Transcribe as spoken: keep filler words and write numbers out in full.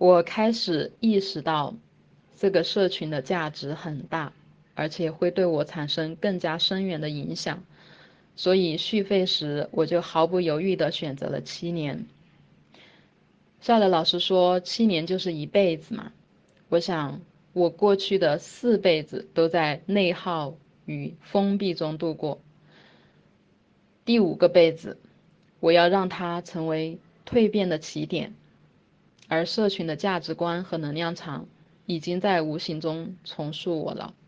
我开始意识到这个社群的价值很大，而且会对我产生更加深远的影响，所以续费时我就毫不犹豫地选择了七年。夏乐老师说七年就是一辈子嘛，我想我过去的四辈子都在内耗与封闭中度过，第五个辈子我要让它成为蜕变的起点，而社群的价值观和能量场已经在无形中重塑我了。